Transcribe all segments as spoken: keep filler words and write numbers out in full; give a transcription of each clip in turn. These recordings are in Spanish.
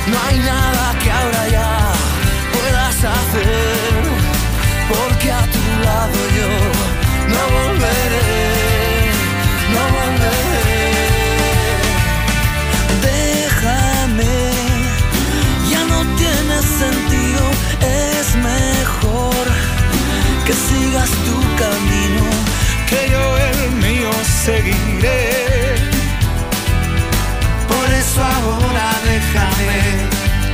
No hay nada que ahora ya puedas hacer, porque a tu lado yo no volveré, no volveré. Déjame, ya no tiene sentido, es mejor que sigas tu camino, que yo el mío seguiré. Por eso ahora déjame.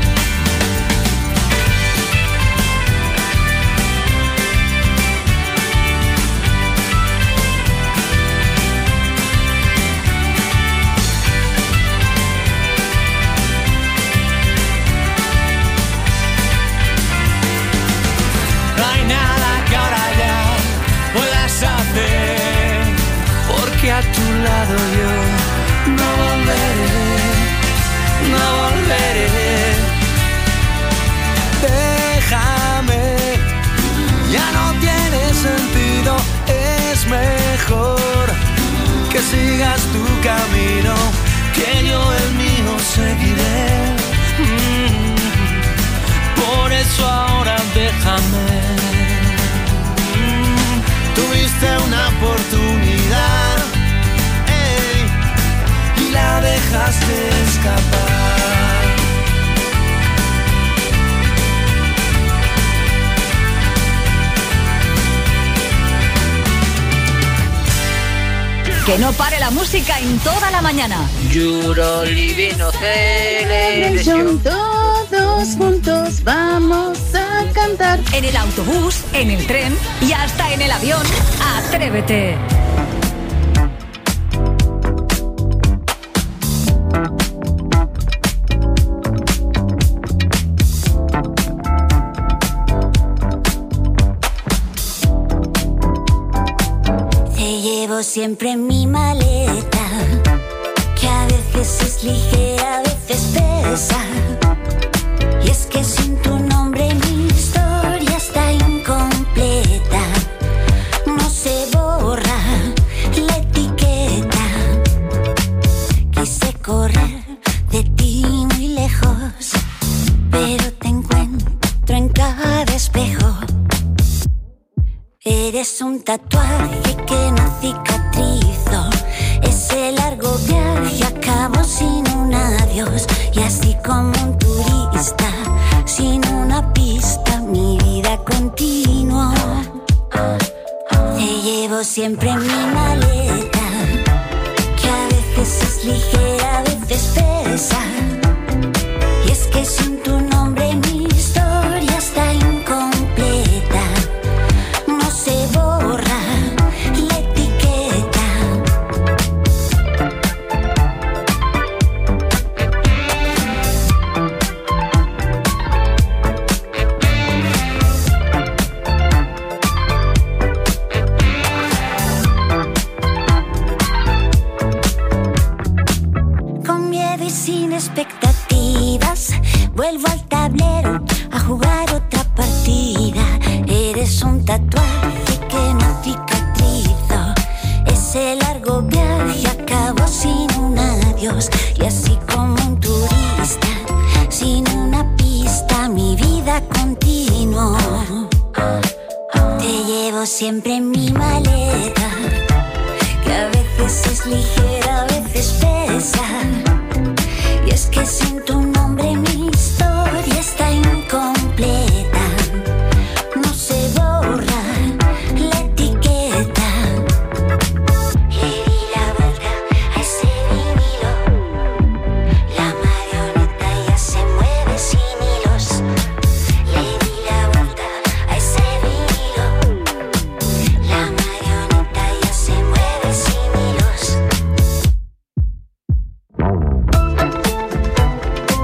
No hay nada que ahora ya puedas hacer, porque a tu lado yo no volveré, no volveré. Déjame, ya no tiene sentido, es mejor que sigas tu camino, que yo el mío seguiré. Mm. Por eso ahora déjame. Mm. Tuviste una oportunidad, ey, y la dejaste escapar. Que no pare la música en toda la mañana. Giuro divino celebration. Todos juntos vamos a cantar. En el autobús, en el tren y hasta en el avión. Atrévete. Siempre en mi maleta, que a veces es ligera, a veces pesa. Y es que sin tu nombre mi historia está incompleta. No se borra la etiqueta. Quise correr de ti muy lejos, pero te encuentro en cada espejo. Eres un tatuaje que no cicatrizo. Ese largo viaje acabó sin un adiós. Y así como un turista sin una pista, mi vida continuó. Te llevo siempre en mi maleta, que a veces es ligera, a veces pesa. Y es que sin tu nombre mi historia está incompleta. No se borra la etiqueta. Con miedo y sin expectativas, vuelvo al tablero a jugar otra partida. Eres un tatuaje que no cicatrizo. Ese largo viaje acabó sin un adiós. Y así como un turista sin una pista, mi vida continuó. Te llevo siempre en mi maleta, que a veces es ligera, a veces pesa. Y es que sin tu nombre mi historia está incompleta. No se borra la etiqueta. Le di la vuelta a ese vinilo. La marioneta ya se mueve sin hilos. Le di la vuelta a ese vinilo. La marioneta ya se mueve sin hilos.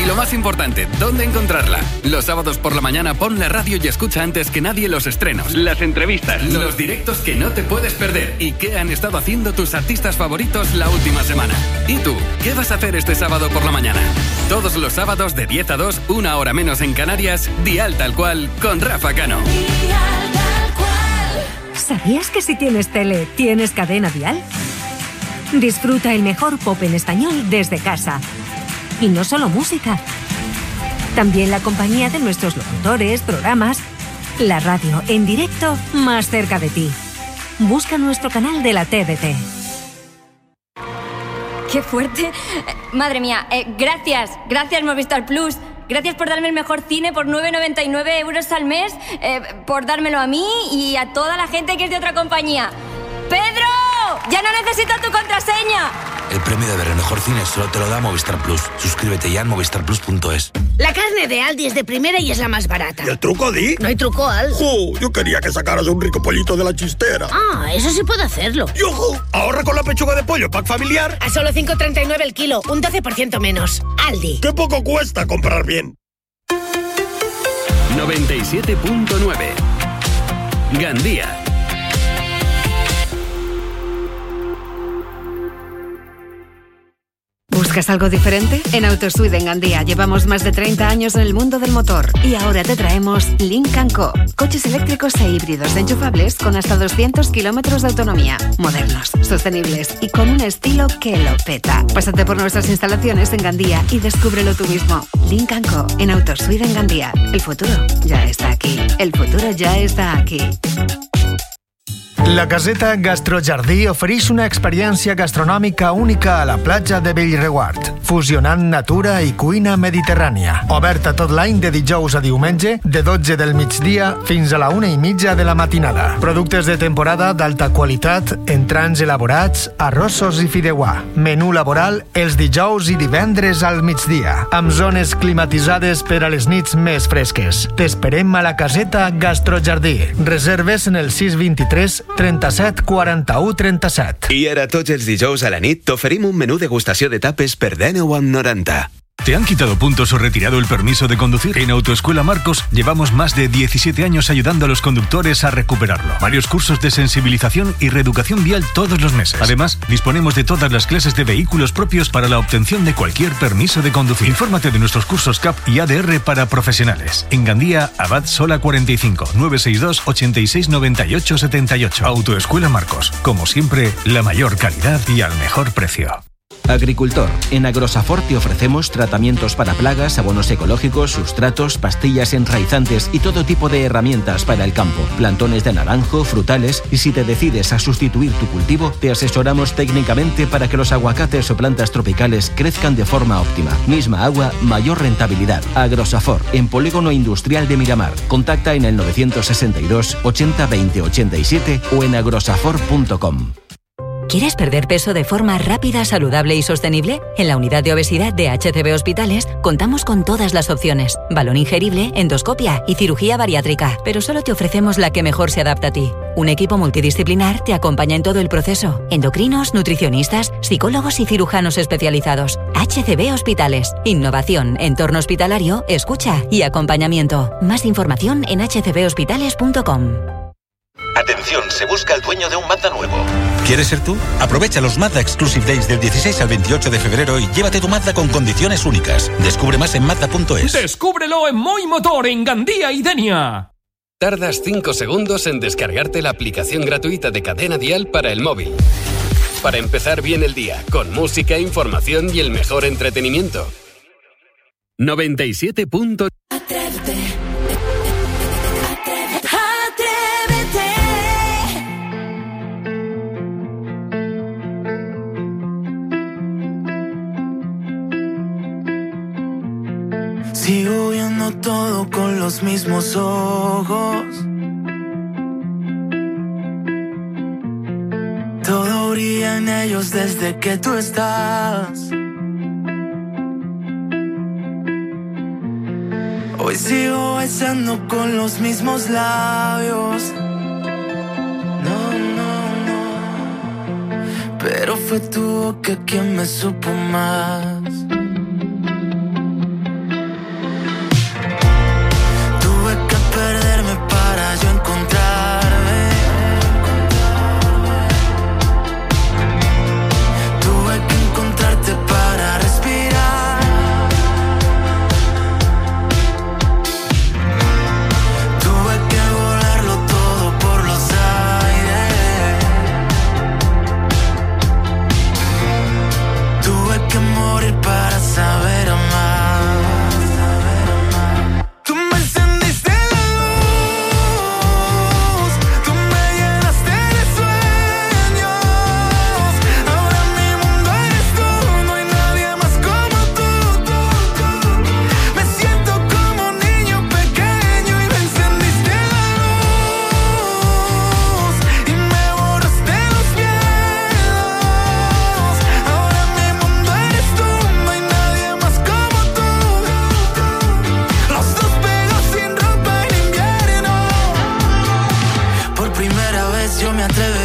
lo más importante, ¿dónde encontrarla? Los sábados por la mañana pon la radio y escucha antes que nadie los estrenos, las entrevistas, los directos que no te puedes perder y qué han estado haciendo tus artistas favoritos la última semana. ¿Y tú? ¿Qué vas a hacer este sábado por la mañana? Todos los sábados de diez a dos, una hora menos en Canarias, Dial Tal Cual con Rafa Cano. ¿Sabías que si tienes tele, tienes cadena Dial? Disfruta el mejor pop en español desde casa. Y no solo música. También la compañía de nuestros locutores, programas, la radio en directo más cerca de ti. Busca nuestro canal de la T D T. ¡Qué fuerte! Madre mía, eh, gracias, gracias Movistar Plus. Gracias por darme el mejor cine por nueve con noventa y nueve euros al mes, eh, por dármelo a mí y a toda la gente que es de otra compañía. ¡Pedro! ¡Ya no necesito tu contraseña! El premio de ver el mejor cine solo te lo da Movistar Plus. Suscríbete ya en movistar plus punto es. La carne de Aldi es de primera y es la más barata. ¿Y el truco, Di? No hay truco, Al. ¡Jo! Yo quería que sacaras un rico pollito de la chistera. Ah, eso sí puedo hacerlo. ¡Yojo! Ahorra con la pechuga de pollo pack familiar. A solo cinco con treinta y nueve el kilo, un doce por ciento menos. Aldi. ¡Qué poco cuesta comprar bien! noventa y siete punto nueve Gandía. ¿Buscas algo diferente? En Autosuite en Gandía llevamos más de treinta años en el mundo del motor y ahora te traemos Lynk and Co. Coches eléctricos e híbridos enchufables con hasta doscientos kilómetros de autonomía, modernos, sostenibles y con un estilo que lo peta. Pásate por nuestras instalaciones en Gandía y descúbrelo tú mismo. Lynk and Co. en Autosuite en Gandía. El futuro ya está aquí. El futuro ya está aquí. La caseta Gastrojardí ofereix una experiència gastronòmica única a la platja de Bellreguard, fusionant natura i cuina mediterrània. Oberta tot l'any de dijous a diumenge, de dotze del migdia fins a la una i mitja de la matinada. Productes de temporada d'alta qualitat, entrants elaborats, arrossos i fideuà. Menú laboral els dijous i divendres al migdia, amb zones climatitzades per a les nits més fresques. T'esperem a la caseta Gastrojardí. Reserves en el sis dos tres trenta-set quaranta-u trenta-set. I ara tots els dijous a la nit t'oferim un menú degustació de tapes per dènou amb noranta. ¿Te han quitado puntos o retirado el permiso de conducir? En Autoescuela Marcos llevamos más de diecisiete años ayudando a los conductores a recuperarlo. Varios cursos de sensibilización y reeducación vial todos los meses. Además, disponemos de todas las clases de vehículos propios para la obtención de cualquier permiso de conducir. Infórmate de nuestros cursos C A P y A D R para profesionales. En Gandía, Abad Sola cuarenta y cinco, nueve seis dos, ochenta y seis noventa y ocho setenta y ocho. Autoescuela Marcos. Como siempre, la mayor calidad y al mejor precio. Agricultor. En Agrosafor te ofrecemos tratamientos para plagas, abonos ecológicos, sustratos, pastillas enraizantes y todo tipo de herramientas para el campo. Plantones de naranjo, frutales y si te decides a sustituir tu cultivo, te asesoramos técnicamente para que los aguacates o plantas tropicales crezcan de forma óptima. Misma agua, mayor rentabilidad. Agrosafor, en Polígono Industrial de Miramar. Contacta en el novecientos sesenta y dos, ochenta, veinte, ochenta y siete o en agrosafor punto com. ¿Quieres perder peso de forma rápida, saludable y sostenible? En la unidad de obesidad de H C B Hospitales contamos con todas las opciones. Balón ingerible, endoscopia y cirugía bariátrica. Pero solo te ofrecemos la que mejor se adapta a ti. Un equipo multidisciplinar te acompaña en todo el proceso. Endocrinos, nutricionistas, psicólogos y cirujanos especializados. H C B Hospitales. Innovación, entorno hospitalario, escucha y acompañamiento. Más información en h c b hospitales punto com. Atención, se busca el dueño de un Mazda nuevo. ¿Quieres ser tú? Aprovecha los Mazda Exclusive Days del dieciséis al veintiocho de febrero y llévate tu Mazda con condiciones únicas. Descubre más en mazda punto es. ¡Descúbrelo en Moi Motor en Gandía y Denia! Tardas cinco segundos en descargarte la aplicación gratuita de Cadena Dial para el móvil. Para empezar bien el día, con música, información y el mejor entretenimiento. noventa y siete punto Sigo viendo todo con los mismos ojos. Todo brilla en ellos desde que tú estás. Hoy sigo besando con los mismos labios. No, no, no. Pero fue tu boca quien me supo más.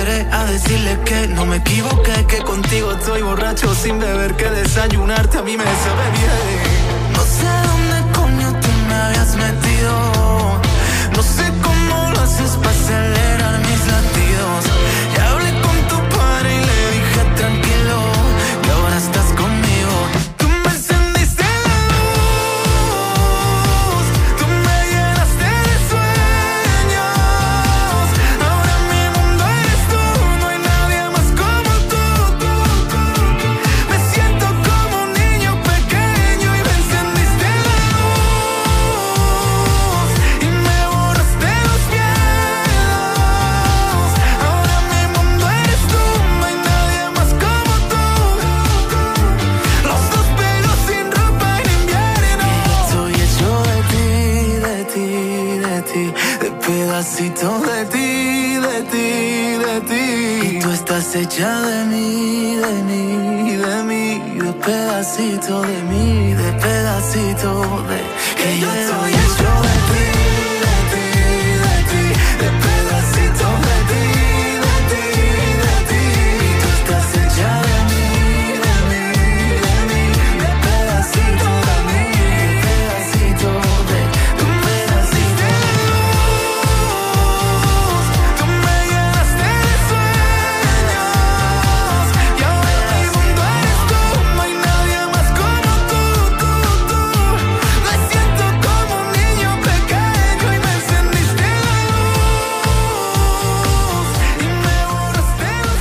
volveré a decirle que no me equivoqué, que contigo estoy borracho sin beber, que desayunarte a mí me sabe bien. No sé dónde coño tú me habías metido, no sé cómo lo haces para acelerar mis latidos. Ya hablé con tu padre y le dije tranquilo, que ahora estás conmigo. Tú me encendiste la luz, tú me llenaste de sueños. Ahora mi mundo eres tú, no hay nadie más como tú, tú, tú. Me siento como un niño pequeño y me encendiste la luz y me borraste los miedos. Ahora mi mundo eres tú, no hay nadie más como tú. Los dos pelos sin ropa en invierno. Estoy hecho de ti, de ti, de ti, de pedacitos de ti, de ti, de ti. Y tú estás hecha de mí, de mí, de mí, de pedacito de mí, de pedacito de. Que yo estoy hecho de ti, de ti, de ti, de pedacitos de ti, de ti, de ti. Y tú estás hecha de mí, de mí, de mí, de pedacito de mí, de pedacito de. Tú me naciste de luz, tú me llenaste de sueños. Y ahora mi mundo eres tú, no hay nadie más como tú, tú, tú. Me siento como un niño pequeño y me encendiste la luz y me borraste los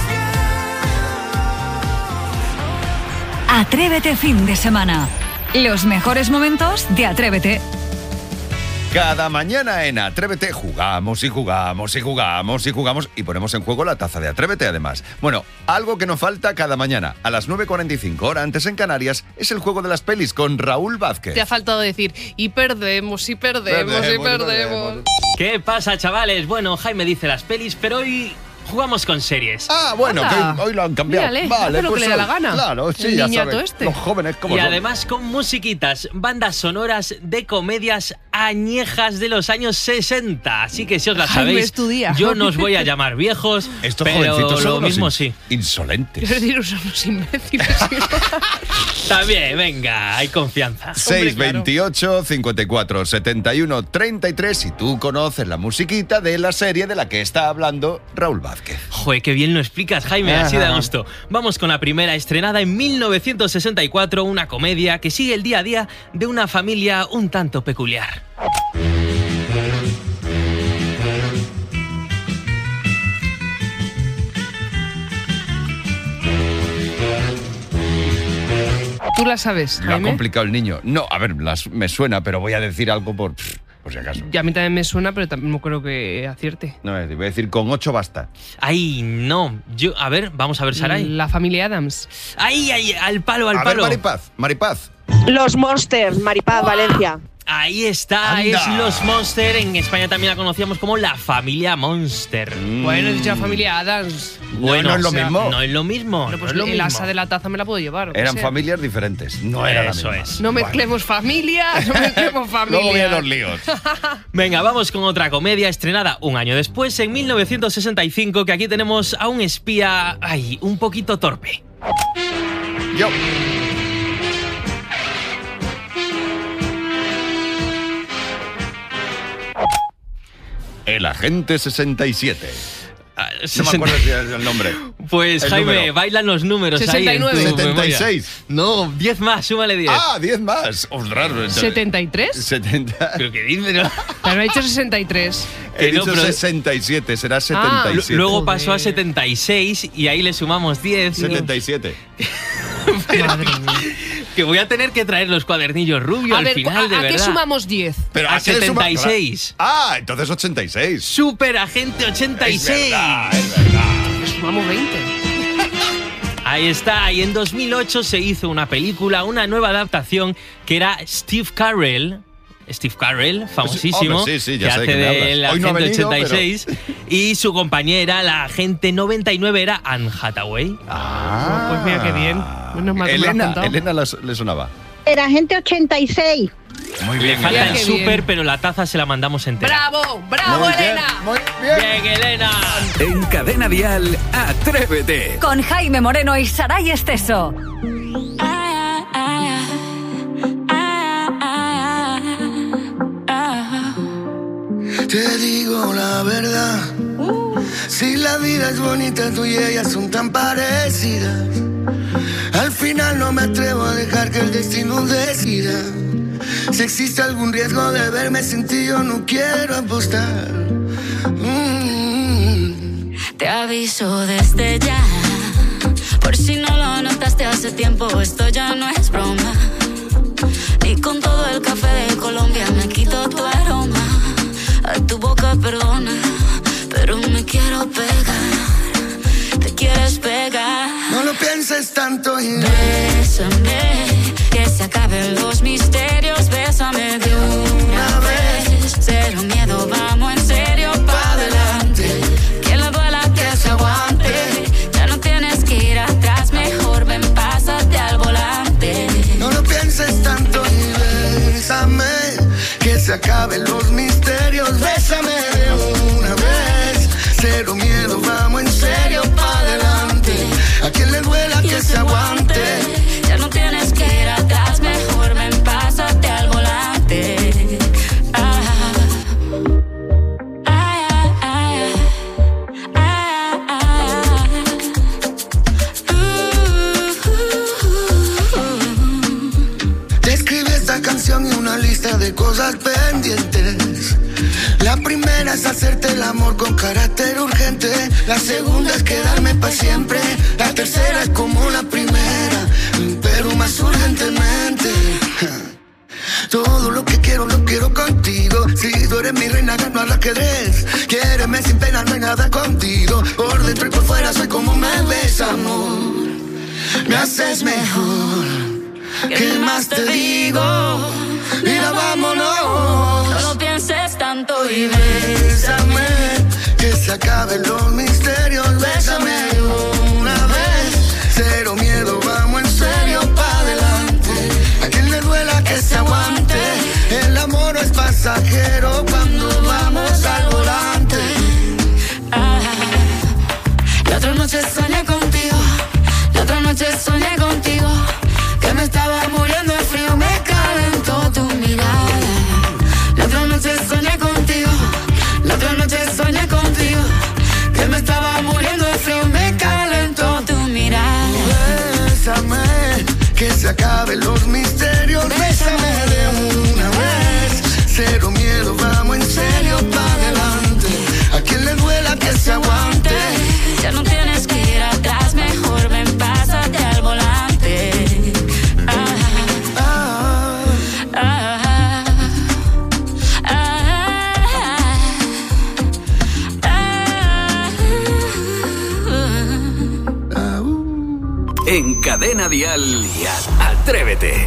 Atrévete fin de semana. Los mejores momentos de Atrévete. Cada mañana en Atrévete jugamos y jugamos y jugamos y jugamos y ponemos en juego la taza de Atrévete además. Bueno, algo que no falta cada mañana a las nueve cuarenta y cinco, hora antes en Canarias, es el juego de las pelis con Raúl Vázquez. Te ha faltado decir, y perdemos, y perdemos, Perdemos, y perdemos. ¿Qué pasa, chavales? Bueno, Jaime dice las pelis, pero hoy jugamos con series. Ah, bueno, Anda. que hoy lo han cambiado. Mírale, vale, hace lo pues que le da la hoy- gana. Claro, sí, El ya niñato saben, este. los jóvenes como Y son. además con musiquitas, bandas sonoras de comedias añejas de los años sesenta. Así que si os las Jaime, sabéis, es tu día. yo no os voy a llamar viejos, Estos pero jovencitos son lo unos mismo in- sí. insolentes. Quiero decir, son unos imbéciles. También, venga, hay confianza. seis veintiocho, cincuenta y cuatro, setenta y uno, treinta y tres si tú conoces la musiquita de la serie de la que está hablando Raúl Vázquez. Joder, qué bien lo explicas, Jaime, así de Ajá. gusto. Vamos con la primera, estrenada en mil novecientos sesenta y cuatro, una comedia que sigue el día a día de una familia un tanto peculiar. ¿Tú la sabes, Lo ha Jaime? complicado el niño. No, a ver, las- me suena, pero voy a decir algo por, pff, por si acaso. Y a mí también me suena, pero también no creo que acierte. No, voy a decir con ocho basta. Ay, no. Yo, a ver, vamos a ver, Saray. La familia Adams. Ay, ay, al palo, al a palo. ver, Maripaz, Maripaz. Los Monsters, Maripaz, Valencia. Ahí está, Anda. es Los Monster. En España también la conocíamos como la familia Monster. Bueno, es la familia Adams. Bueno, no es lo o sea, mismo. No es lo mismo. Bueno, pues no es lo el mismo. asa de la taza me la puedo llevar. o que Eran sea. familias diferentes. No era la Eso misma. es. No mezclemos familias, no mezclemos familias. Luego vienen los líos. Venga, vamos con otra comedia estrenada un año después, en mil novecientos sesenta y cinco, que aquí tenemos a un espía, ay, un poquito torpe. Yo. El agente sesenta y siete. Ah, No sesenta me acuerdo si es el nombre. Pues El Jaime, número. bailan los números sesenta y nueve. ahí. en tu setenta y memoria. seis. No, diez más, súmale diez. Ah, diez más. Ostras. ¿setenta y tres? setenta. Pero que dice, ¿no? Pero ha dicho sesenta y tres. He Que no, Ah, dicho pero- sesenta y siete, será setenta y siete. Luego pasó a setenta y seis y ahí le sumamos diez. setenta y siete. Madre mía. Que voy a tener que traer los cuadernillos rubios A al ver, final, de ¿a, a qué verdad. sumamos diez? Pero A qué le suma- setenta y seis. Ah, entonces ochenta y seis. Super Agente ochenta y seis. Es verdad, es verdad. Sumamos veinte. Ahí está, y en dos mil ocho se hizo una película, una nueva adaptación, que era Steve Carell. Steve Carell, famosísimo, Hombre, sí, sí, ya que sé de hace qué me del hablas. Hoy no ha Agente venido, ochenta y seis, y su compañera, la Agente noventa y nueve, era Anne Hathaway. Ah. Pues mira qué bien. Menos mal que me lo has Elena, contado. Elena las- le sonaba. Era gente ochenta y seis. Muy Le bien, falta Elena. el súper, pero la taza se la mandamos entera. ¡Bravo! ¡Bravo, Muy bien, Elena! muy bien. Bien, Elena. En Cadena Dial, Atrévete. Con Jaime Moreno y Saray Esteso. Te digo la verdad, si la vida es bonita, tú y ella son tan parecidas. Al final no me atrevo a dejar que el destino decida. Si existe algún riesgo de verme sin ti, yo no quiero apostar. Mm. Te aviso desde ya, por si no lo notaste hace tiempo, esto ya no es broma. Ni con todo el café de Colombia me quito tu aroma. A tu boca perdona, pero me quiero pegar. Te quieres pegar. No lo pienses tanto y bésame, que se acaben los misterios. Bésame de una vez. Cero miedo, vamos en serio pa' adelante. Que le duela, que se aguante. Ya no tienes que ir atrás, mejor ven, pásate al volante. no lo pienses tanto y bésame, que se acaben los misterios. Bésame de una vez. Cero miedo, vamos en serio pa' adelante. A quien le duela, que se aguante. Ya no tienes que ir atrás, mejor ven, pásate al volante. Ah. Ah, ah, ah, ah, ah. Uh, uh, uh. Te escribí esta canción y una lista de cosas pendientes. La primera es hacerte el amor con carácter urgente. La segunda es quedarme pa' siempre. La tercera es como la primera, pero más urgentemente. Todo lo que quiero, lo quiero contigo. Si tú eres mi reina, gano al ajedrez. Quiéreme sin pena, no hay nada contigo. Por dentro y por fuera soy como me ves, amor. Me haces mejor. ¿Qué más te digo? Mira, vámonos. No lo pienses tanto y bésame, que se acaben los misterios. Bésame una vez. Cero miedo, vamos en serio pa' adelante. A quien le duela, que se aguante. El amor no es pasajero cuando vamos al volante. Ah, la otra noche soñé contigo. La otra noche soñé contigo. Que me estaba muriendo de frío, me calentó tu mirada. La otra noche soñé contigo. La otra noche soñé contigo. Que me estaba muriendo de frío, me calentó tu mirada. Bésame, que se acaben los misterios. Bésame de una vez. Cero miedo, vamos en serio pa' adelante. A quien le duela, que se aguante. Ya no tienes que ir atrás, mejor ven, pásate al volante. Ah, ah, ah, ah, ah. En Cadena Dial, Atrévete.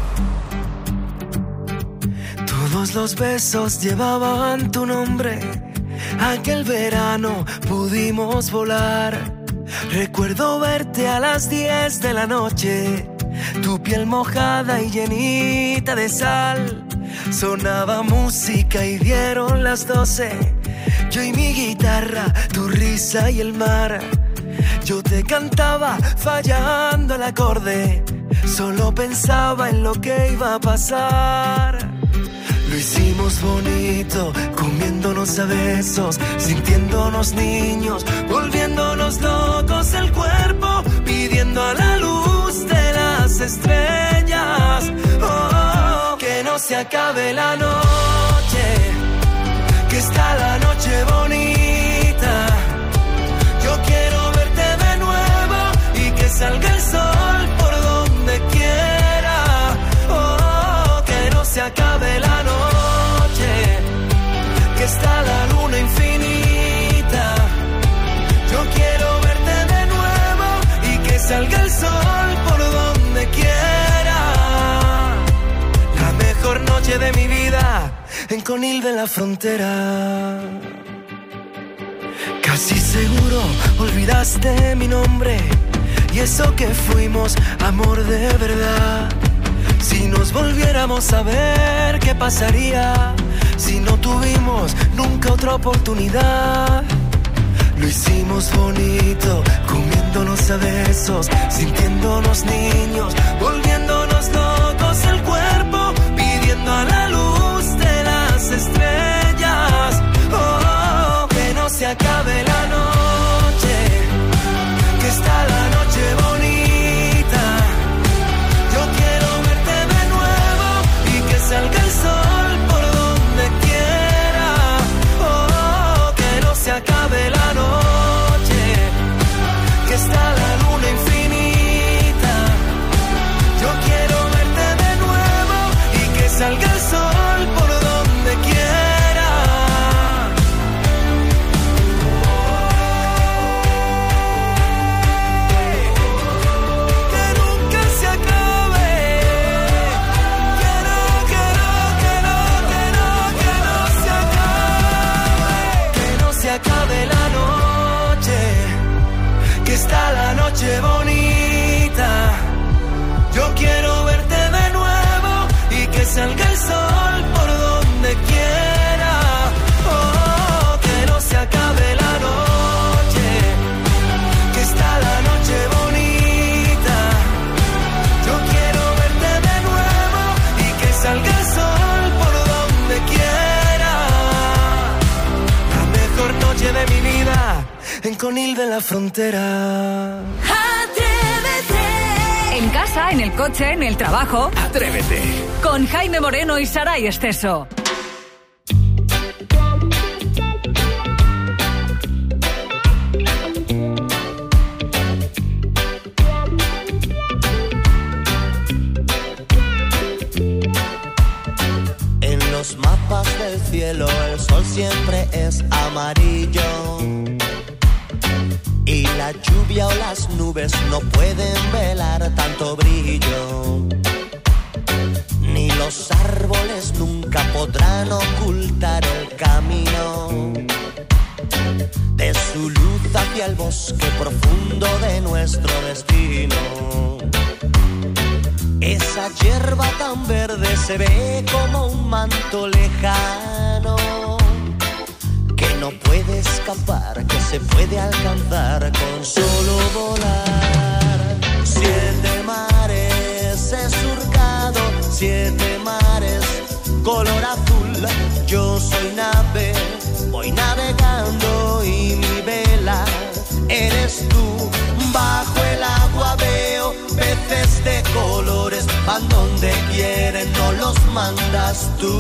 Todos los besos llevaban tu nombre. Aquel verano pudimos volar. Recuerdo verte a las diez de la noche, tu piel mojada y llenita de sal. Sonaba música y dieron las doce. Yo y mi guitarra, tu risa y el mar. Yo te cantaba fallando el acorde. Solo pensaba en lo que iba a pasar. Lo hicimos bonito, comiéndonos a besos, sintiéndonos niños, volviéndonos locos el cuerpo, pidiendo a la luz de las estrellas. Oh, que no se acabe la noche, que está la noche bonita. Yo quiero verte de nuevo y que salga el sol por donde quiera. Oh, que no se acabe la noche, que está la luna infinita. Yo quiero verte de nuevo y que salga el sol por donde quiera. La mejor noche de mi vida en Conil de la Frontera. Casi seguro olvidaste mi nombre y eso que fuimos amor de verdad. Si nos volviéramos a ver, ¿qué pasaría? Si no tuvimos nunca otra oportunidad. Lo hicimos bonito, comiéndonos a besos, sintiéndonos niños, volviéndonos locos el cuerpo, pidiendo a la luz de las estrellas. Oh, que no se acabe la noche, que está la noche bonita. Yo quiero verte de nuevo y que salga el sol por donde quiera. Oh, que no se acabe la noche, que está la luna infinita. Yo quiero verte de nuevo y que salga el sol por donde quiera. Que nunca se acabe. Que no, que no, que no, que no, que no se acabe. Que no se acabe la noche, que está la noche bonita. Yo quiero verte de nuevo y que salga el sol por donde quiera. Oh, que no se acabe la noche, que está la noche bonita. Yo quiero verte de nuevo y que salga el sol por donde quiera. La mejor noche de mi vida en Conil de la Frontera. En casa, en el coche, en el trabajo. Atrévete. Con Jaime Moreno y Saray Esteso. En los mapas del cielo el sol siempre es amarillo. Y la lluvia o las nubes no pueden velar tanto brillo. Ni los árboles nunca podrán ocultar el camino de su luz hacia el bosque profundo de nuestro destino. Esa hierba tan verde se ve como un manto lejano que no puede escapar, que se puede alcanzar con solo volar. Siete mares he surcado, siete mares color azul. Yo soy nave, voy navegando y mi vela eres tú. Bajo el agua veo peces de colores, van donde quieren, no los mandas tú.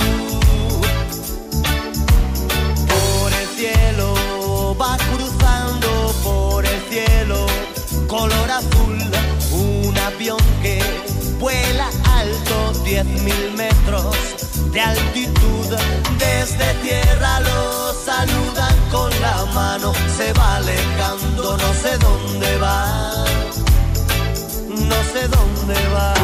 Cielo va cruzando por el cielo color azul, un avión que vuela alto, diez mil metros de altitud. Desde tierra lo saludan con la mano, se va alejando, no sé dónde va, no sé dónde va.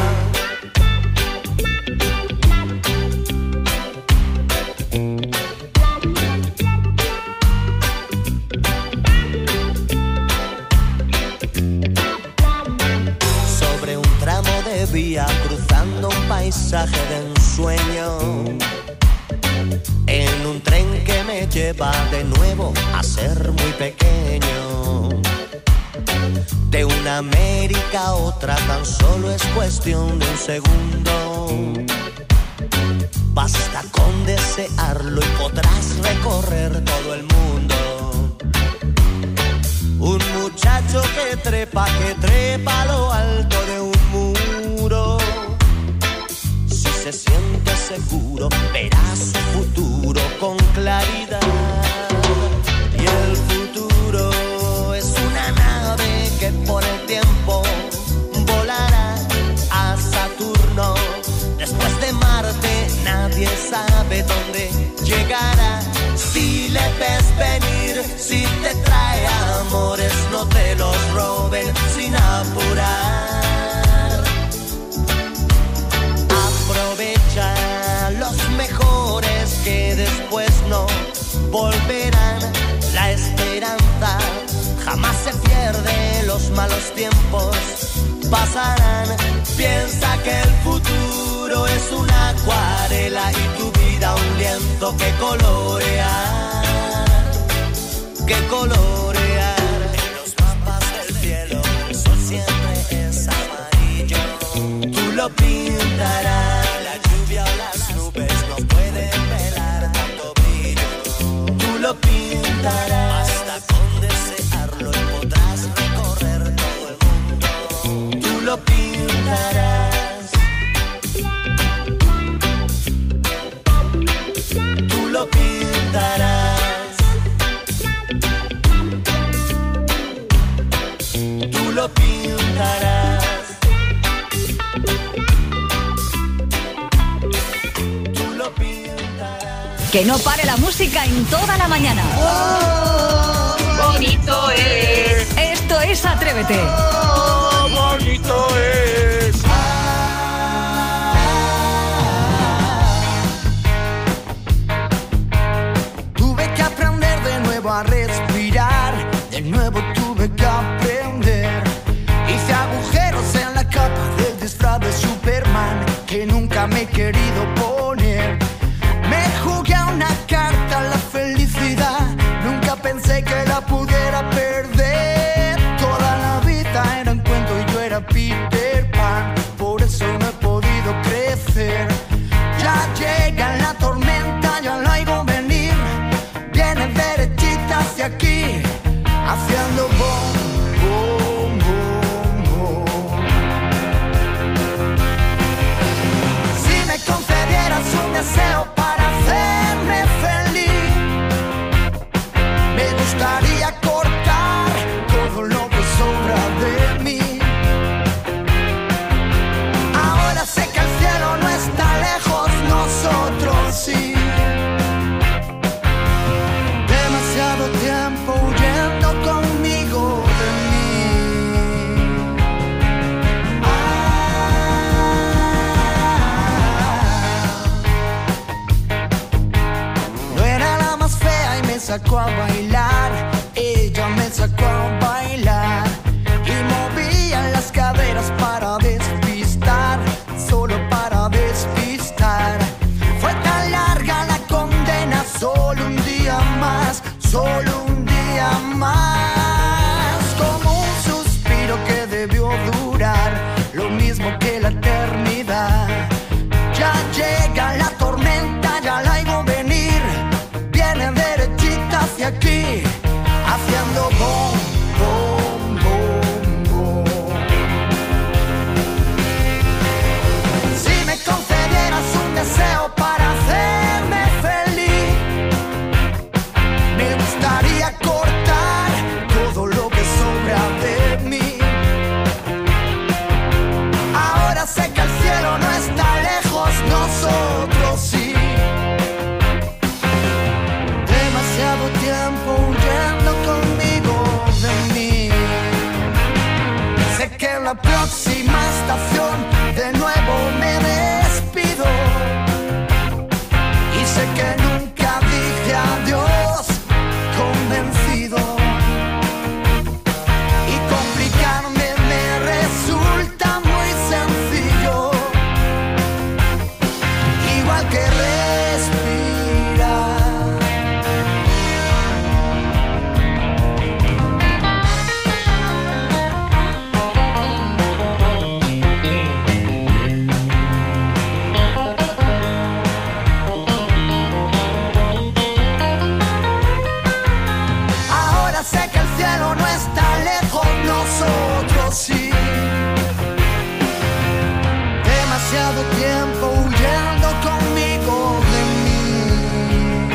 Vía cruzando un paisaje de ensueño, en un tren que me lleva de nuevo a ser muy pequeño. De una América a otra tan solo es cuestión de un segundo. Basta con desearlo y podrás recorrer todo el mundo. Un muchacho que trepa, que trepa a lo alto de un muro. Si se siente seguro, verá su futuro con claridad. Y el futuro es una nave que por el tiempo volará a Saturno. Después de Marte nadie sabe dónde llegará. Si le ves venir, si te trae amores, no te los roben sin apurar. Aprovecha los mejores que después no volverán. La esperanza jamás se pierde, los malos tiempos pasarán. Piensa que el futuro es una acuarela y tu vida un lienzo que colorear, que colorear. En los mapas del cielo el sol siempre es amarillo. Tú lo pintarás, la lluvia o las nubes no pueden velar tanto brillo. Tú lo pintarás, hasta con desearlo y podrás recorrer todo el mundo. Tú lo pintarás. Tú lo pintarás. Tú lo pintarás. Tú lo pintarás. Que no pare la música en toda la mañana. Oh, bonito es. Esto es Atrévete. Oh, bonito es. Tuve que aprender de nuevo a respirar, de nuevo tuve que aprender. Hice agujeros en la capa del disfraz de Superman que nunca me he querido poner. Me jugué a una carta a la felicidad, nunca pensé que la pudiera perder. Toda la vida era un cuento y yo era Peter Pan, por eso no he podido crecer. Ya llega la tormenta, ya la oigo venir, viene derechita hacia aquí, haciendo bom, bom, bom, bom. Si me concedieras un deseo para hacerme feliz, me gustaría cortar todo lo que sobra de mí. Ahora sé que el cielo no está lejos, nosotros sí. Demasiado tiempo huyendo conmigo de mí. Ah. No era la más fea y me sacó a bailar. Ella me sacó a bailar y movía las caderas para despistar, solo para despistar. Fue tan larga la condena, solo un día más, solo un día más. Como un suspiro que debió durar lo mismo que la eternidad. Ya llega la tormenta, ya la oigo venir, viene derechita hacia aquí, haciendo bom, bom, bom, bom. Si me concedieras un deseo para hacerme feliz, me gustaría cortar todo lo que sobra de mí. Ahora sé que el cielo no está lejos, nosotros sí. Demasiado tiempo huyendo conmigo de mí. Sé que en la próxima estación de nuevo me despido. Y sé que nunca dije adiós convencido. Y complicarme me resulta muy sencillo. Igual que respirar. Ahora sé que el cielo no está lejos, nosotros sí. Demasiado tiempo huyendo conmigo de mí.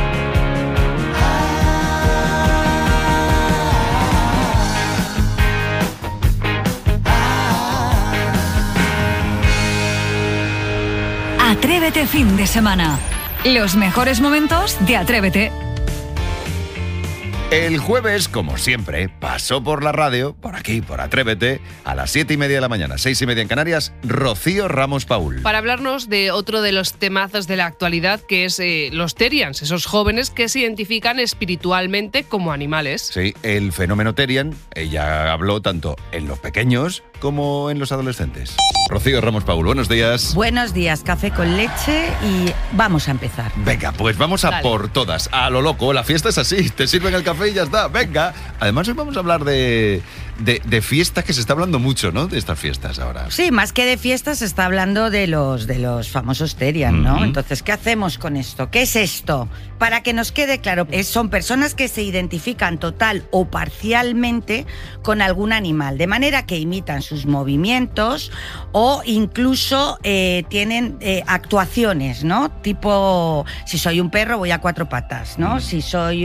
Atrévete fin de semana. Los mejores momentos de Atrévete. El jueves, como siempre, pasó por la radio, por aquí, por Atrévete, a las siete y media de la mañana, seis y media en Canarias, Rocío Ramos Paul. Para hablarnos de otro de los temazos de la actualidad, que es eh, los Terians, esos jóvenes que se identifican espiritualmente como animales. Sí, el fenómeno Terian, ella habló tanto en los pequeños como en los adolescentes. Rocío Ramos Paul, buenos días. Buenos días, café con leche y vamos a empezar. Venga, pues vamos a Dale. por todas, a lo loco, la fiesta es así, te sirven el café y ya está, venga. Además hoy vamos a hablar de, de, de fiestas, que se está hablando mucho, ¿no?, de estas fiestas ahora. Sí, más que de fiestas se está hablando de los, de los famosos Terian, ¿no? Ujú. Entonces, ¿qué hacemos con esto? ¿Qué es esto? Para que nos quede claro, es- son personas que se identifican total o parcialmente con algún animal, de manera que imitan sus movimientos o incluso eh, tienen eh, actuaciones, ¿no? Tipo, si soy un perro voy a cuatro patas, ¿no? Si soy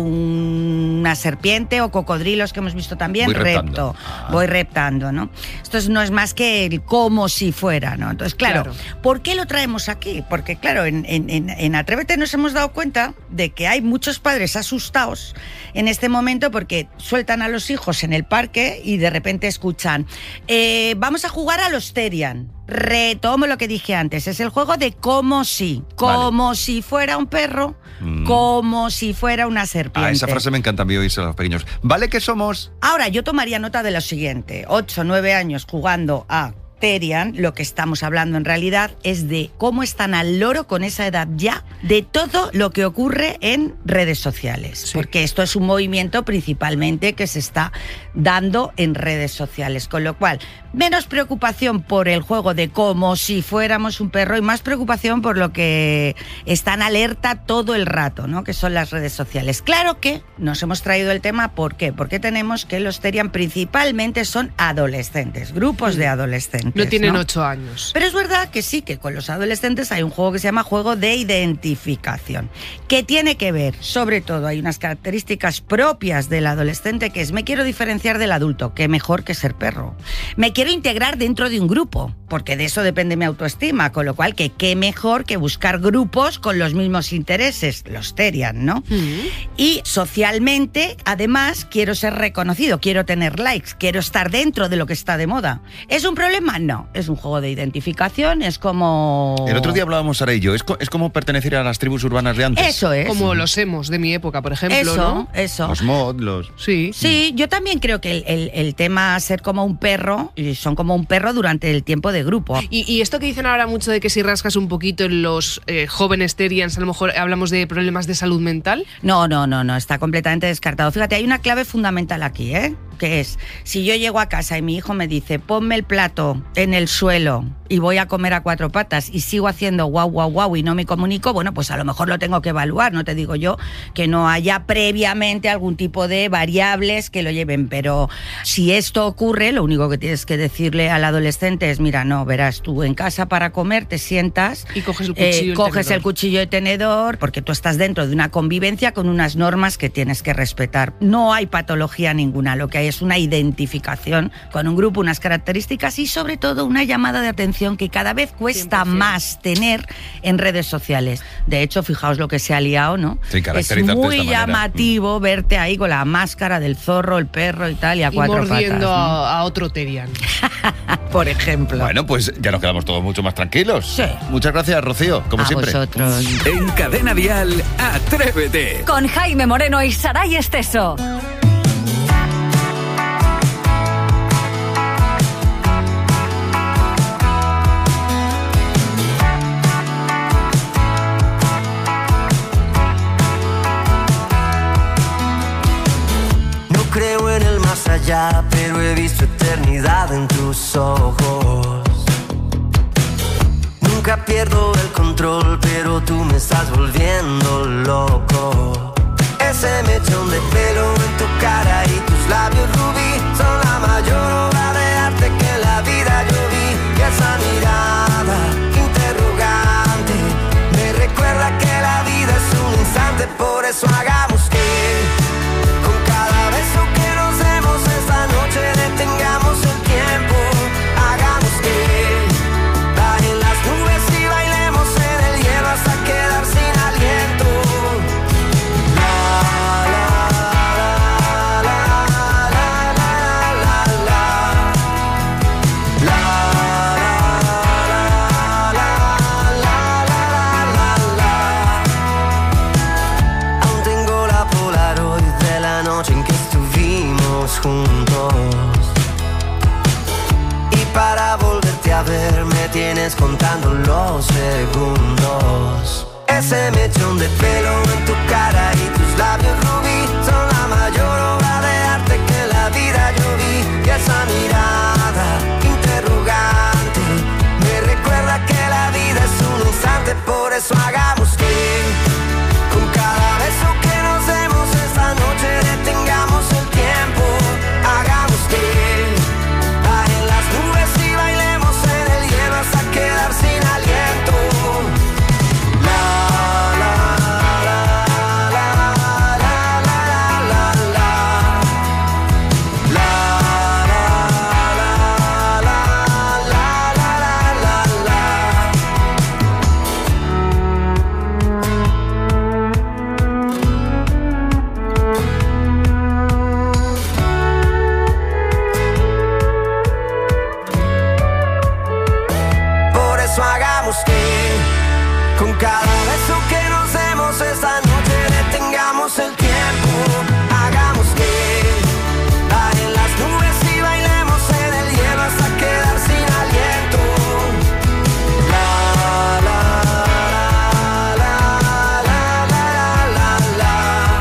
un- una serpiente o cocodrilos que hemos visto también, Voy reptando. repto, voy reptando, ¿no? Esto es- no es más que el como si fuera, ¿no? Entonces, claro, Claro. ¿por qué lo traemos aquí? Porque, claro, en, en, en, en Atrévete nos hemos dado cuenta de que hay muchos padres asustados en este momento porque sueltan a los hijos en el parque y de repente escuchan, eh, vamos a jugar a los Terian. Retomo lo que dije antes, es el juego de como si, como si fuera un perro, Mm. como si fuera una serpiente. Ah, esa frase me encanta a mí oírse a los pequeños. ¿Vale que somos? Ahora, yo tomaría nota de lo siguiente. ocho, nueve años jugando a Terian, lo que estamos hablando en realidad es de cómo están al loro con esa edad ya de todo lo que ocurre en redes sociales. Porque esto es un movimiento principalmente que se está dando en redes sociales. Con lo cual, menos preocupación por el juego de como si fuéramos un perro y más preocupación por lo que están alerta todo el rato, ¿no? Que son las redes sociales. Claro que nos hemos traído el tema, ¿por qué? Porque tenemos que los Terian principalmente son adolescentes, grupos de adolescentes. No tienen ¿no? ocho años. Pero es verdad que sí, que con los adolescentes hay un juego que se llama juego de identificación, que tiene que ver, sobre todo, hay unas características propias del adolescente, que es me quiero diferenciar del adulto, que mejor que ser perro. Me quiero integrar dentro de un grupo, porque de eso depende mi autoestima, con lo cual que qué mejor que buscar grupos con los mismos intereses, los Terian, ¿no? Y socialmente, además, quiero ser reconocido, quiero tener likes, quiero estar dentro de lo que está de moda. ¿Es un problema? No, es un juego de identificación, es como... El otro día hablábamos, Sara y yo, es, co- es como pertenecer a las tribus urbanas de antes. Eso es. Como los emos de mi época, por ejemplo, Eso, ¿no? eso. Los mod, los... Sí. Sí, yo también creo que el, el- el tema ser como un perro, y son como un perro durante el tiempo de grupo. Y, y esto que dicen ahora mucho de que si rascas un poquito en los eh, jóvenes Terians, a lo mejor hablamos de problemas de salud mental. No, no, no, no, está completamente descartado. Fíjate, hay una clave fundamental aquí, ¿eh? Que es, si yo llego a casa y mi hijo me dice, ponme el plato en el suelo y voy a comer a cuatro patas y sigo haciendo guau, guau, guau y no me comunico, bueno, pues a lo mejor lo tengo que evaluar, no te digo yo que no haya previamente algún tipo de variables que lo lleven, pero si esto ocurre, lo único que tienes que decirle al adolescente es, mira, no, verás, tú en casa para comer te sientas y coges el eh, cuchillo y el coges tenedor. el cuchillo y tenedor, porque tú estás dentro de una convivencia con unas normas que tienes que respetar. No hay patología ninguna, lo que hay es una identificación con un grupo, unas características y sobre todo una llamada de atención que cada vez cuesta más tener en redes sociales. De hecho, fijaos lo que se ha liado, ¿no? Sí, Es caracterizarte de muy esta manera. llamativo verte ahí con la máscara del zorro, el perro y tal, y a Y cuatro mordiendo patas, ¿no? a, a otro Terian. Por ejemplo. Bueno, pues ya nos quedamos todos mucho más tranquilos. Sí. Muchas gracias, Rocío, como A siempre. vosotros. En Cadena Dial, Atrévete. Con Jaime Moreno y Saray Esteso. No creo en el más allá, pero he visto eternidad en tus ojos. Nunca pierdo el control, pero tú me estás volviendo loco. Ese mechón de pelo en tu cara y tus labios rubí son la mayor obra de arte que en la vida yo vi. Y esa mirada interrogante me recuerda que la vida es un instante, por eso hagamos que con cada beso que nos demos esta noche detengamos el tiempo. Hagamos que bajen las nubes y bailemos en el hielo hasta quedar sin aliento. La, la, Y para volverte a ver me tienes contando los segundos. Ese mechón de pelo en tu cara y tus labios rubí son la mayor obra de arte que en la vida yo vi. Y esa mirada interrogante me recuerda que la vida es un instante. Por eso hagamos que con cada beso que nos demos esta noche detengamos el tiempo. Hagamos que bajen las nubes y bailemos en el hielo hasta quedar sin aliento. Con cada beso que nos demos esta noche detengamos el tiempo. Hagamos que bajen las nubes y bailemos en el hielo hasta quedar sin aliento. La la la la la la la la la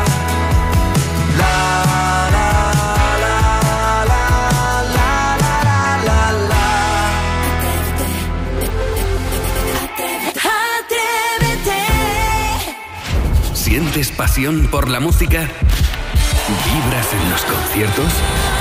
la la la la la la. ¿Sientes pasión por la música? ¿Vibras en los conciertos?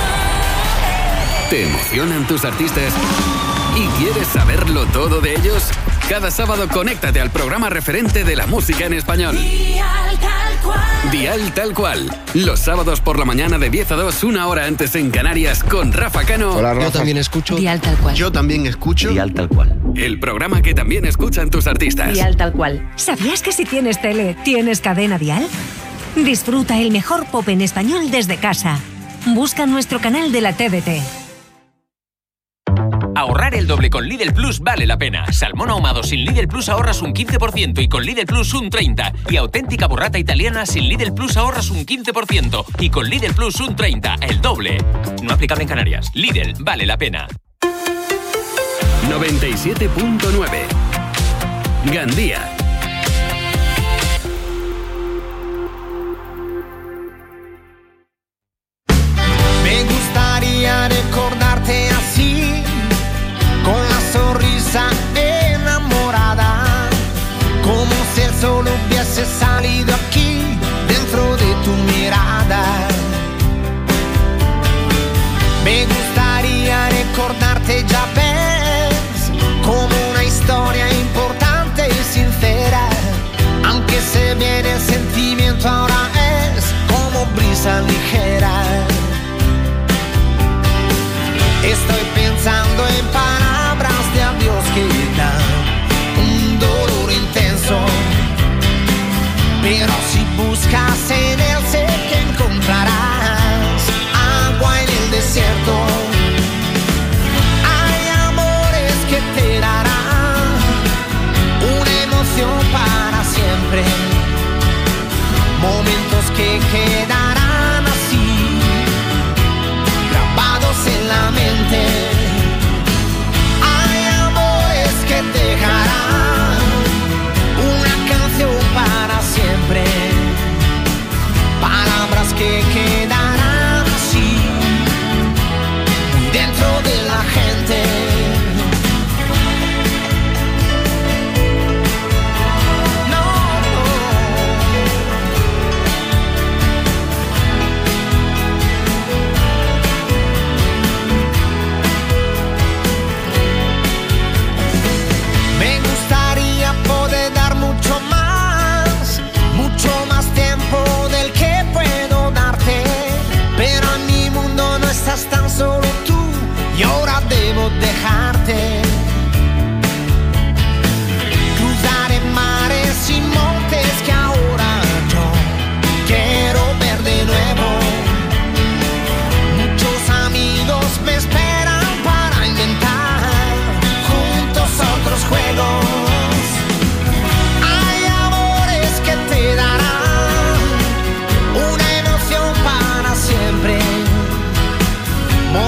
¿Te emocionan tus artistas? ¿Y quieres saberlo todo de ellos? Cada sábado conéctate al programa referente de la música en español. Dial Tal Cual. Dial Tal Cual. Los sábados por la mañana de diez a dos, una hora antes en Canarias, con Rafa Cano. Hola, Rafa. Yo también escucho. Dial Tal Cual. Yo también escucho. Dial Tal Cual. El programa que también escuchan tus artistas. Dial Tal Cual. ¿Sabías que si tienes tele, tienes cadena Dial? Disfruta el mejor pop en español desde casa. Busca nuestro canal de la T V T. Ahorrar el doble con Lidl Plus vale la pena. Salmón ahumado sin Lidl Plus ahorras un quince por ciento y con Lidl Plus un treinta por ciento. Y auténtica burrata italiana sin Lidl Plus ahorras un quince por ciento y con Lidl Plus un treinta por ciento, el doble. No aplicable en Canarias. Lidl vale la pena. noventa y siete punto nueve Gandía. Me gustaría recordarte así, con la sonrisa enamorada, como si el sol hubiese salido aquí, dentro de tu mirada. Me gustaría recordarte, ya ves, como una historia importante y sincera, aunque se viene el sentimiento ahora es como brisa ligera. Estoy pensando en palabras de adiós que dan un dolor intenso, pero si buscas en él sé que encontrarás agua en el desierto. Hay amores que te darán una emoción para siempre, momentos que quedarán así, grabados en la mente. Hay amores que dejarán una canción para siempre, palabras que quedarán así, muy dentro de la gente. Tan solo tú y ahora debo dejarte. Cruzaré mares y montes que ahora yo quiero ver de nuevo. Muchos amigos me esperan para inventar juntos otros juegos. Hay amores que te darán una emoción para siempre,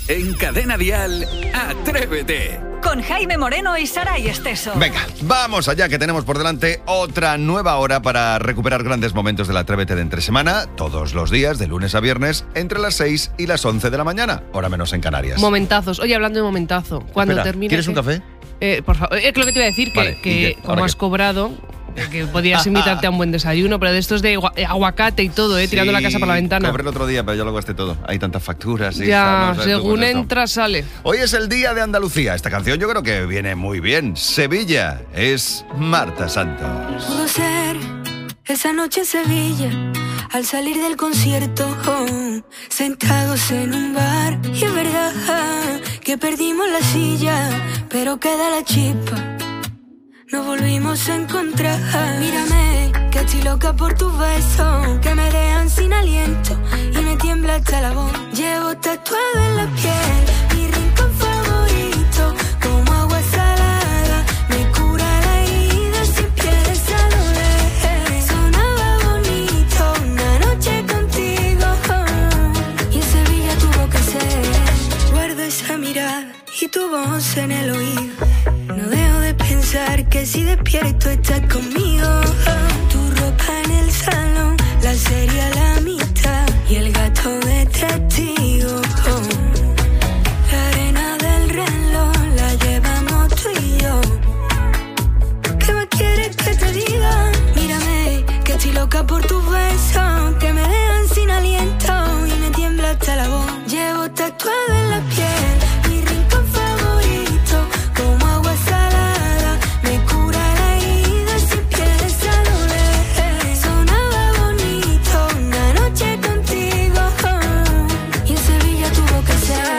En Cadena Dial, Atrévete. Con Jaime Moreno y Saray Esteso. Venga, vamos allá, que tenemos por delante otra nueva hora para recuperar grandes momentos del Atrévete de entre semana, todos los días, de lunes a viernes, entre las seis y las once de la mañana, hora menos en Canarias. Momentazos. Oye, hablando de momentazo, cuando Espera, termine... ¿quieres un café? Eh, por favor, es lo que te iba a decir, que, Vale, que ¿y qué? como ¿Ahora has qué? cobrado, eh, que podías invitarte a un buen desayuno, pero de estos de agua- eh, aguacate y todo, eh, tirando la casa por la ventana. Cobré el otro día, pero yo lo gasté todo. Hay tantas facturas. y Ya, no sabes tú según con esto. entra, sale. Hoy es el Día de Andalucía. Esta canción yo creo que viene muy bien. Sevilla es Marta Santos. Pudo ser esa noche en Sevilla, al salir del concierto, oh, sentados en un bar. Y es verdad que perdimos la silla, pero queda la chispa, nos volvimos a encontrar. Mírame, que estoy loca por tus besos, que me dejan sin aliento y me tiembla hasta la voz. Llevo tatuado en la piel mi rincón favorito, como agua salada, me cura la herida si empieza a doler. Sonaba bonito una noche contigo, y en Sevilla tuvo que ser. Guardo esa mirada y tu voz en el oído. No dejo de pensar que si despierto estás conmigo. Tu ropa en el salón, la serie a la mitad y el gato de testigo. La arena del reloj la llevamos tú y yo. ¿Qué más quieres que te diga? Mírame, que estoy loca por tus besos, que me dejan sin aliento y me tiembla hasta la voz. Llevo tatuado en la piel mi rincón favorito, como agua salada, me cura la herida si empieza a doler. Sonaba bonito una noche contigo, y en Sevilla tuvo que ser.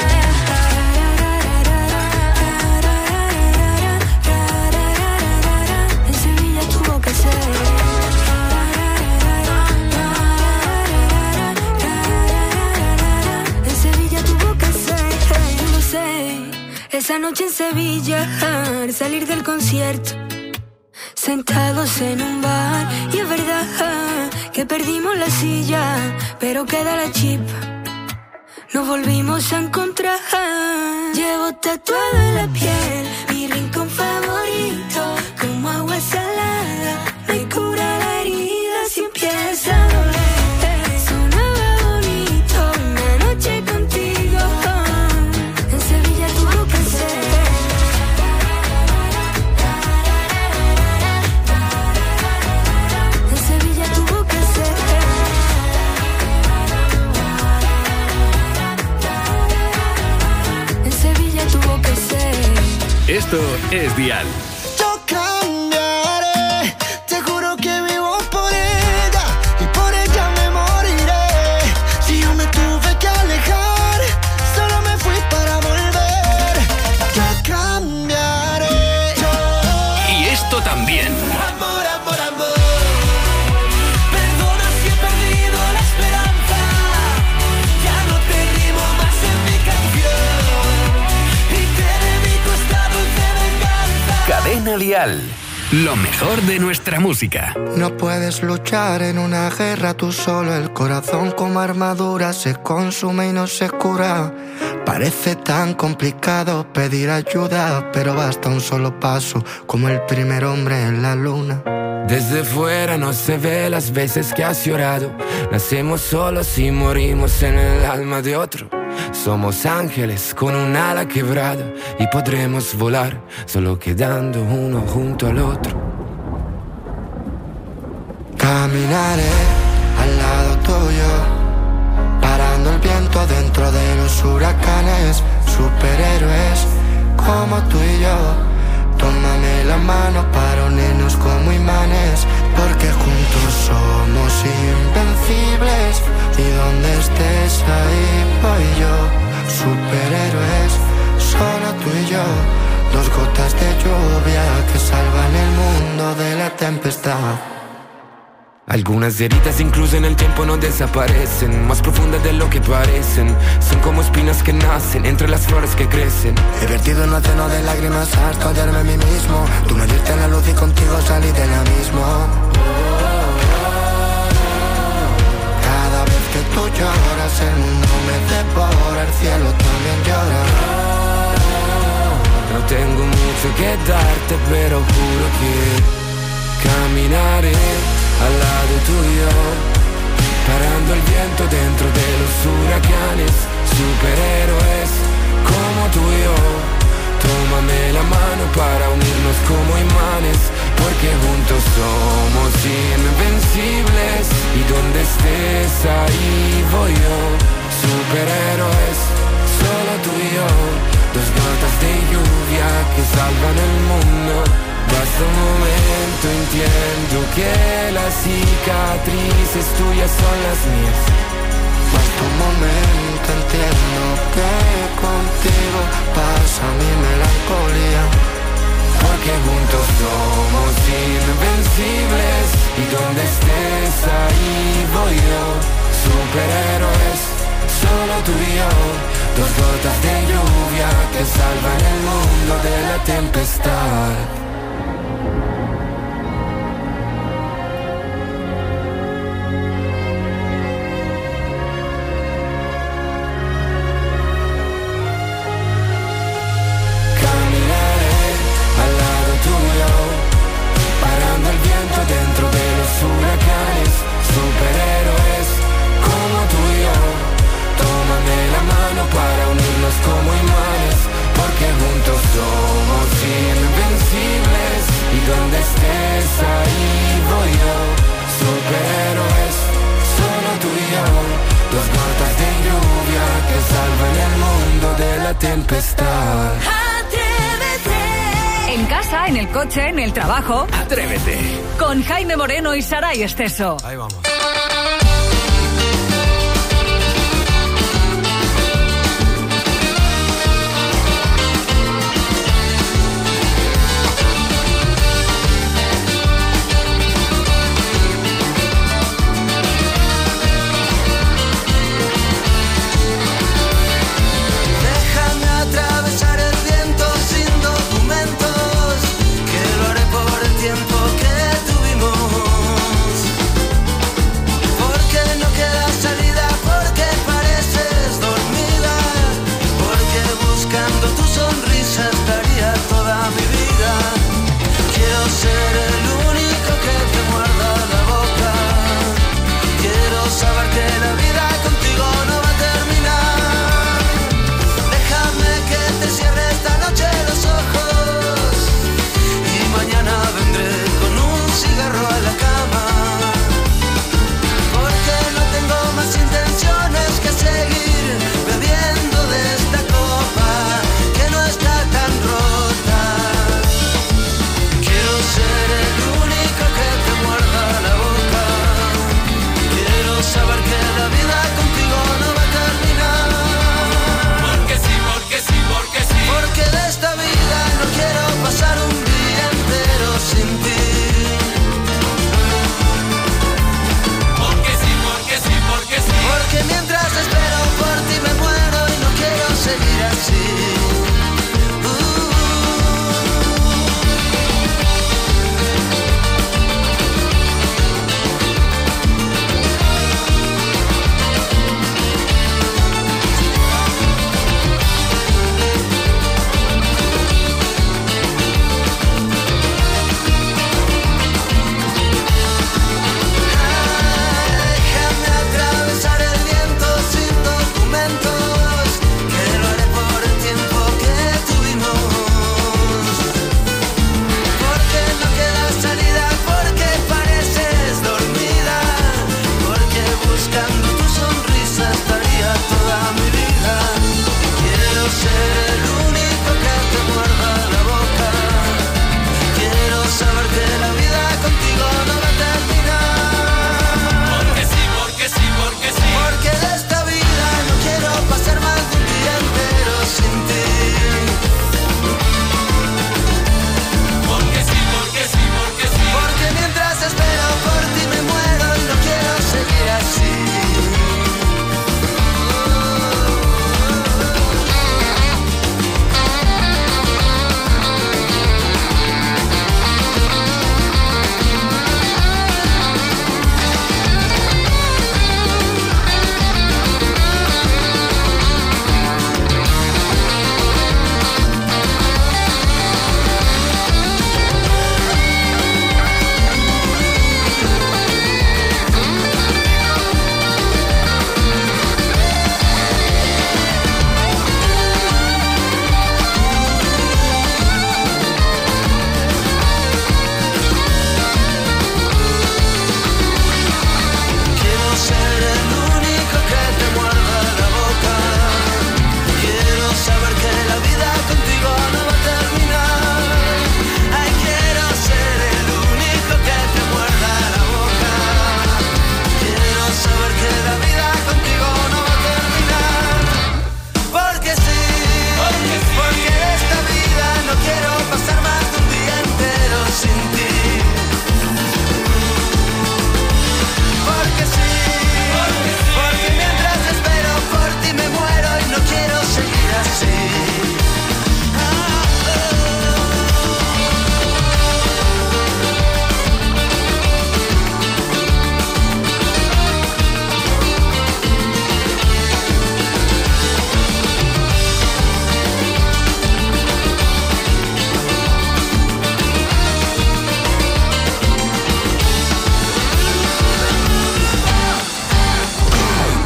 En Sevilla tuvo que ser. En Sevilla tuvo que ser. Yo lo sé. Esa noche en Sevilla, al salir del concierto, sentados en un bar. Y es verdad que perdimos la silla, pero queda la chispa, nos volvimos a encontrar. Llevo tatuado en la piel mi rincón favorito, como agua salada, me cura la herida si empieza a doler. Sonaba bonito una noche contigo, en Sevilla tuvo que ser. En Sevilla tuvo que ser. En Sevilla tuvo que ser. Esto es Dial. Yo cambiaré, te juro que vivo por ella y por ella me moriré. Si yo me tuve que alejar, solo me fui para volver. Yo cambiaré. Yo... Y esto también. Amor, amor, amor. Perdona si he perdido la esperanza. Ya no te rimo más en mi canción. Y te dedico esta dulce venganza. Cadena Dial. Lo mejor de nuestra música. No puedes luchar en una guerra tú solo. El corazón como armadura se consume y no se cura. Parece tan complicado pedir ayuda, pero basta un solo paso, como el primer hombre en la luna. Desde fuera no se ve las veces que has llorado. Nacemos solos y morimos en el alma de otro. Somos ángeles con un ala quebrada y podremos volar solo quedando uno junto al otro. Caminaré al lado tuyo, parando el viento dentro de los huracanes. Superhéroes como tú y yo, tómame la mano para unirnos como imanes, porque juntos somos invencibles. Y donde estés ahí voy yo. Superhéroes, solo tú y yo, dos gotas de lluvia que salvan el mundo de la tempestad. Algunas heridas incluso en el tiempo no desaparecen, más profundas de lo que parecen. Son como espinas que nacen entre las flores que crecen. He vertido un océano de lágrimas hasta odiarme a mí mismo. Tú me diste la luz y contigo salí del abismo. Cada vez que tú lloras el mundo me devora, el cielo también llora. sé qué darte, pero juro que caminaré al lado tuyo, parando el viento dentro de los huracanes, superhéroes como tú y yo. Tómame la mano para unirnos como imanes, porque juntos somos invencibles, y donde estés ahí voy yo. Superhéroes, solo tú y yo, dos gotas de lluvia que salvan el mundo. Basta un momento, entiendo que las cicatrices tuyas son las mías. Basta un momento, entiendo que contigo pasa mi melancolía. Porque juntos somos invencibles, y donde estés ahí voy yo. Superhéroes, solo tú y yo, dos gotas de lluvia que salvan el mundo de la tempestad. Dentro de los huracanes, superhéroes como tú y yo. Tómame la mano para unirnos como imanes, porque juntos somos invencibles, y donde estés ahí voy yo. Superhéroes, solo tú y yo, dos gotas de lluvia que salvan el mundo de la tempestad. En casa, en el coche, en el trabajo. Atrévete. Con Jaime Moreno y Saray Esteso. Ahí vamos. Déjame atravesar el viento sin documentos, que lo haré por el tiempo que tuvimos.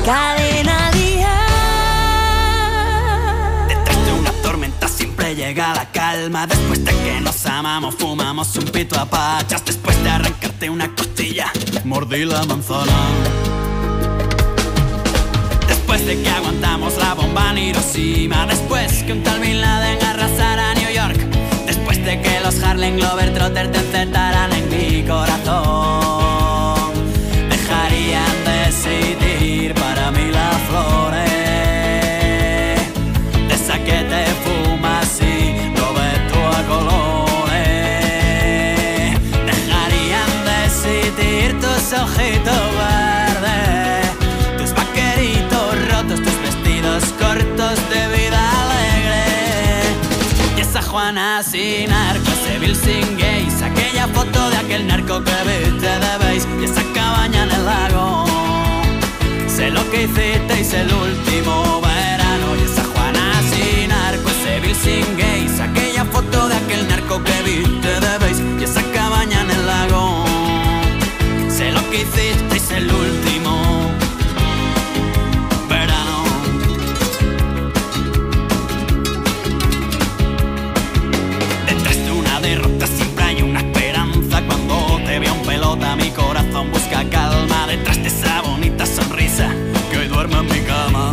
Cadena Dial. Detrás de una tormenta siempre llega la calma. Después de que nos amamos, fumamos un pito a pachas. Después de arrancarte una costilla, mordí la manzana. Después de que aguantamos la bomba en Hiroshima. Después que un tal Bin Laden arrasara New York. Después de que los Harlem Globetrotters te encetaran en mi corazón. Dejarían decidir para mí las flores. De esa que te fumas y lo ves tú a colores. Dejarían decidir tus ojitos verdes, tus vaqueritos rotos, tus vestidos cortos de vida alegre. Y esa Juana sin arco, ese Bill sin gays, aquella foto de aquel narco que viste de beis. Y esa cabaña en el lago, sé lo que hicisteis el último verano. Y esa Juana sin arco, ese Bill sin gays, aquella foto de aquel narco que viste de beis. Y esa cabaña en el lago, sé lo que hicisteis el último verano. Detrás de una derrota siempre hay una esperanza. Cuando te veo un pelota mi corazón busca calma. Detrás de esa bonita sonrisa que hoy duerme en mi cama.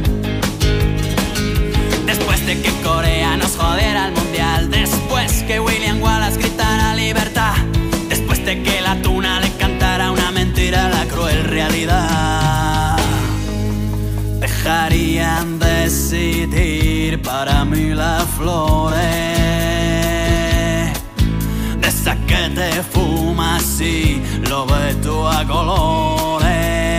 Después de que Corea nos jodiera el mundial. Después que William Wallace gritara libertad. Después de que la tuna le cantara una mentira a la cruel realidad. Dejarían decidir para mí las flores. De esa que te fumas y lo ves tú a colores.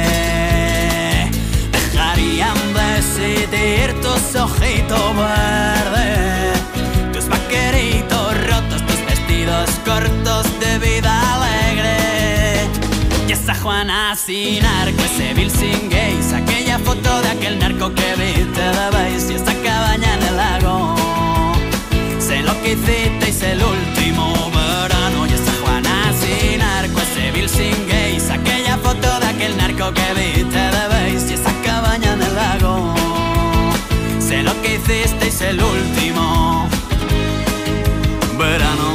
Dejarían decidir tus ojitos verdes, tus vaqueritos rotos, tus vestidos cortos de vida alegre. Y esa Juana sin arco, ese Bill sin gays, aquella foto de aquel narco que viste de beis. Y esa cabaña en el lago, sé lo que hicisteis el último verano. Y esa Juana sin arco, ese Bill sin gays, aquella foto de aquel narco que viste de beis. Y esa cabaña en el lago, sé lo que hicisteis el último verano.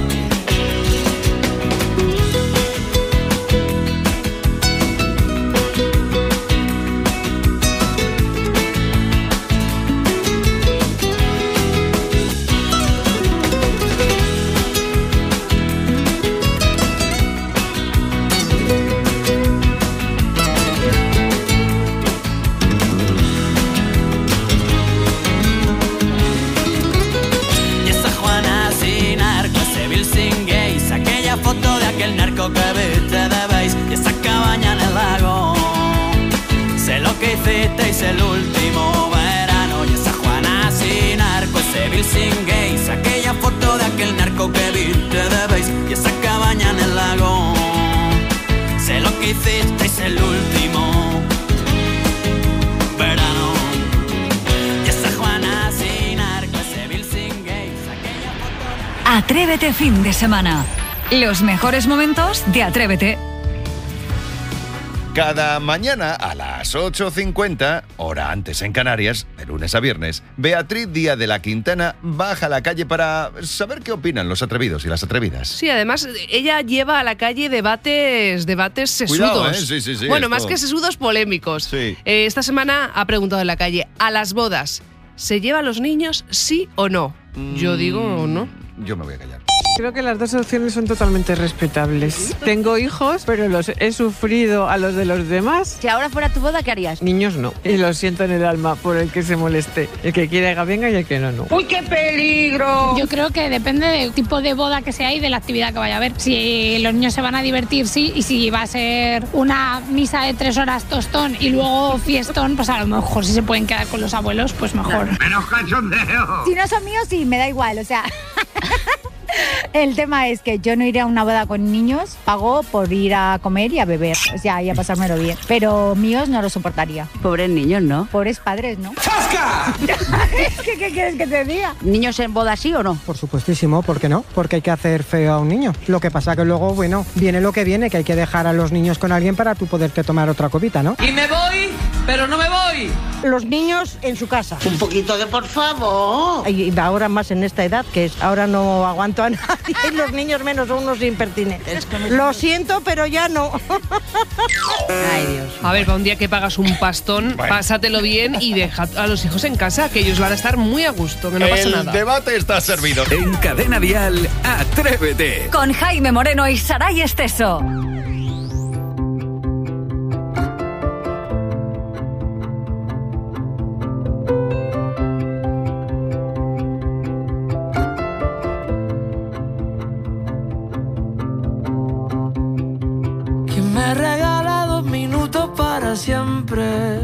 Foto de aquel narco que viste de beis. Y esa cabaña en el lago, sé lo que hicisteis el último verano. Y esa Juana sin arco, ese Bill sin gays, aquella foto de aquel narco que viste de beis. Y esa cabaña en el lago, sé lo que hicisteis el último verano. Y esa Juana sin arco, ese Bill sin gays, aquella foto de... Atrévete fin de semana. Los mejores momentos de Atrévete. Cada mañana a las ocho cincuenta, hora antes en Canarias, de lunes a viernes, Beatriz Díaz de la Quintana baja a la calle para saber qué opinan los atrevidos y las atrevidas. Sí, además ella lleva a la calle debates, debates sesudos. Cuidado, ¿eh? Sí, sí, sí, bueno, esto... más que sesudos, polémicos. Sí. Eh, esta semana ha preguntado en la calle, ¿a las bodas se lleva a los niños sí o no? Mm, Yo digo no. Yo me voy a callar. Creo que las dos opciones son totalmente respetables. Tengo hijos, pero los he sufrido a los de los demás. Si ahora fuera tu boda, ¿qué harías? Niños no. Y lo siento en el alma por el que se moleste. El que quiera que venga y el que no, no. ¡Uy, qué peligro! Yo creo que depende del tipo de boda que sea y de la actividad que vaya a haber. Si los niños se van a divertir, sí. Y si va a ser una misa de tres horas tostón y luego fiestón, pues a lo mejor si se pueden quedar con los abuelos, pues mejor. Menos cachondeo. Si no son míos, sí, me da igual, o sea... El tema es que yo no iré a una boda con niños, pago por ir a comer y a beber, o sea, y a pasármelo bien. Pero míos no lo soportaría. Pobres niños, ¿no? Pobres padres, ¿no? ¡Zasca! ¿Qué, ¿Qué quieres que te diga? ¿Niños en boda sí o no? Por supuestísimo, ¿por qué no? Porque hay que hacer feo a un niño. Lo que pasa que luego, bueno, viene lo que viene, que hay que dejar a los niños con alguien para tú poderte tomar otra copita, ¿no? Y me voy, pero no me voy. Los niños en su casa. Un poquito de por favor. Y ahora más en esta edad, que es ahora no aguanto a nadie. Y los niños menos, son unos impertinentes. Lo siento, pero ya no. Ay, Dios. A ver, para un día que pagas un pastón, bueno, pásatelo bien y deja a los hijos en casa, que ellos van a estar muy a gusto, que no pasa nada. El debate está servido. En Cadena Dial, Atrévete. Con Jaime Moreno y Saray Esteso. Me regala dos minutos para siempre.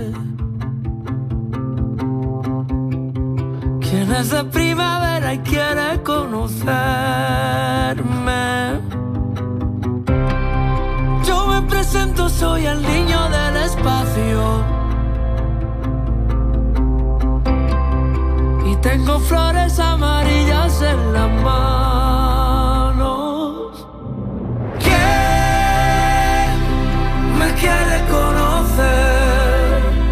Quien es de primavera y quiere conocerme. Yo me presento, soy el niño del espacio. Y tengo flores amarillas en la mano.